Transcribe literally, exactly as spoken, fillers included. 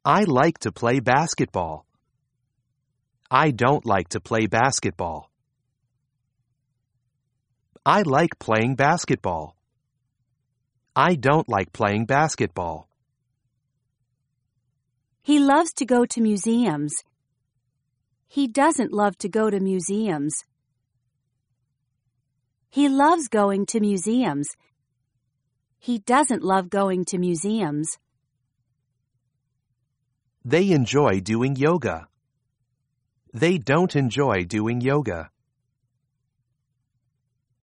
I like to play basketball. I don't like to play basketball. I like playing basketball. I don't like playing basketball. He loves to go to museums. He doesn't love to go to museums. He loves going to museums. He doesn't love going to museums. They enjoy doing yoga. They don't enjoy doing yoga.